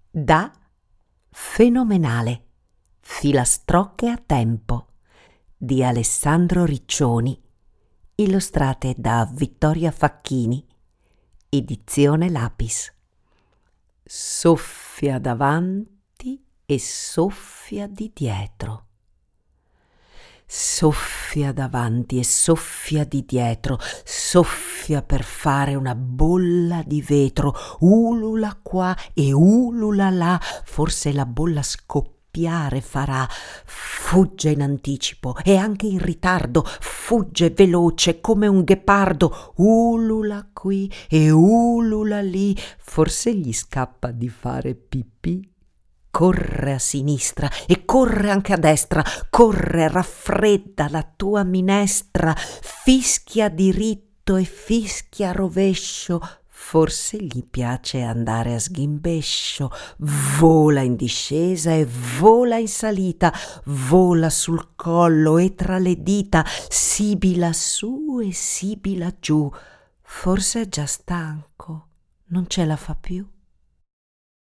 Da fenomenale, filastrocche a tempo di Alessandro Riccioni, illustrate da Vittoria Facchini, edizione Lapis. Soffia davanti e soffia di dietro. Soffia davanti e soffia di dietro, soffia per fare una bolla di vetro, ulula qua e ulula là, forse la bolla scoppiare farà. Fugge in anticipo e anche in ritardo, fugge veloce come un ghepardo, ulula qui e ulula lì, forse gli scappa di fare pipì. Corre a sinistra e corre anche a destra, corre, raffredda la tua minestra, fischia diritto e fischia a rovescio, forse gli piace andare a sghimbescio, vola in discesa e vola in salita, vola sul collo e tra le dita, sibila su e sibila giù, forse è già stanco, non ce la fa più.